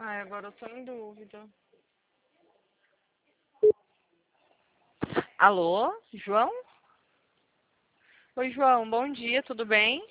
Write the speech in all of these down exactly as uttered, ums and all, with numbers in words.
Ai, agora eu tô em dúvida. Alô, João? Oi, João, bom dia, tudo bem?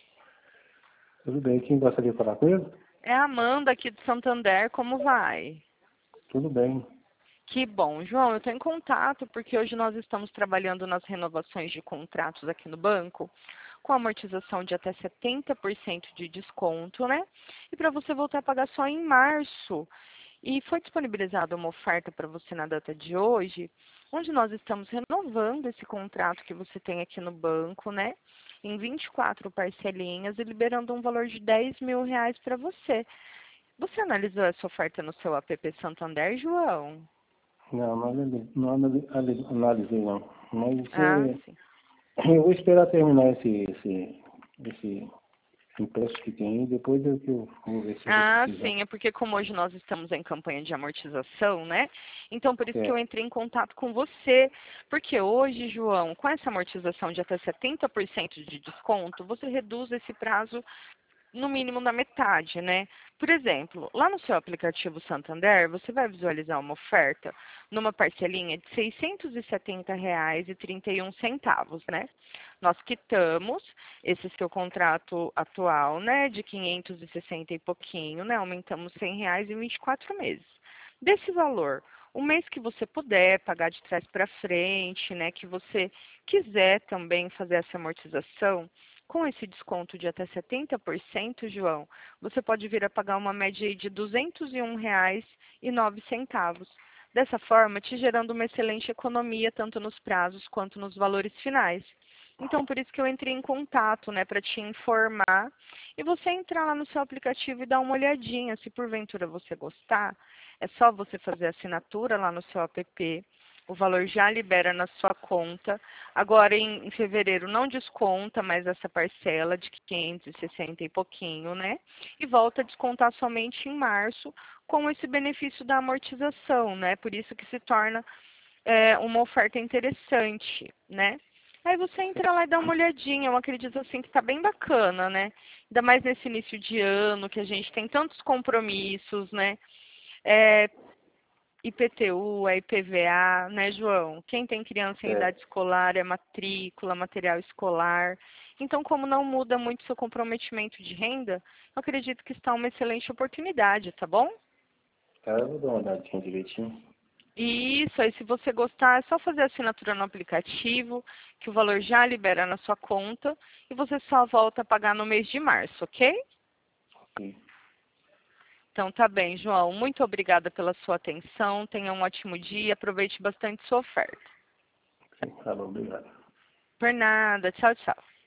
Tudo bem, quem gostaria de falar com ele? É a Amanda aqui de Santander, como vai? Tudo bem. Que bom. João, eu estou em contato porque hoje nós estamos trabalhando nas renovações de contratos aqui no banco, com amortização de até setenta por cento de desconto, né? E para você voltar a pagar só em março. E foi disponibilizada uma oferta para você na data de hoje, onde nós estamos renovando esse contrato que você tem aqui no banco, né? Em vinte e quatro parcelinhas e liberando um valor de dez mil reais para você. Você analisou essa oferta no seu app Santander, João? Não, não, analisei, não anali- ali- analisei não. Mas Ah, é, sim. eu vou esperar terminar esse, esse, esse empréstimo que tem aí, depois eu, que eu vou ver se eu vou Ah, precisar. sim, é porque como hoje nós estamos em campanha de amortização, né? Então, por isso que eu Certo. entrei em contato com você. Porque hoje, João, com essa amortização de até setenta por cento de desconto, você reduz esse prazo no mínimo na metade, né? Por exemplo, lá no seu aplicativo Santander, você vai visualizar uma oferta numa parcelinha de seiscentos e setenta reais e trinta e um centavos, né? Nós quitamos esse seu contrato atual, né, de quinhentos e sessenta e pouquinho, né? Aumentamos cem reais em vinte e quatro meses. Desse valor, o mês que você puder pagar de trás para frente, né, que você quiser também fazer essa amortização, com esse desconto de até setenta por cento, João, você pode vir a pagar uma média aí de duzentos e um reais e nove centavos. Dessa forma, te gerando uma excelente economia, tanto nos prazos quanto nos valores finais. Então, por isso que eu entrei em contato, né, para te informar. E você entrar lá no seu aplicativo e dar uma olhadinha. Se porventura você gostar, é só você fazer a assinatura lá no seu app. O valor já libera na sua conta. Agora, em, em fevereiro, não desconta mais essa parcela de quinhentos e sessenta e pouquinho, né? E volta a descontar somente em março, com esse benefício da amortização, né? Por isso que se torna é, uma oferta interessante, né? Aí você entra lá e dá uma olhadinha. Eu acredito assim que está bem bacana, né? Ainda mais nesse início de ano, que a gente tem tantos compromissos, né? É, I P T U, é I P V A, né, João? Quem tem criança em idade Certo. escolar é matrícula, material escolar. Então, como não muda muito seu comprometimento de renda, eu acredito que está uma excelente oportunidade, tá bom? Tá, eu vou dar uma olhadinha direitinho. Isso, aí se você gostar, é só fazer a assinatura no aplicativo, que o valor já libera na sua conta, e você só volta a pagar no mês de março, ok? Ok. Então tá bem, João. Muito obrigada pela sua atenção. Tenha um ótimo dia e aproveite bastante sua oferta. Sim, tá bom, obrigado. Por nada. Tchau, tchau.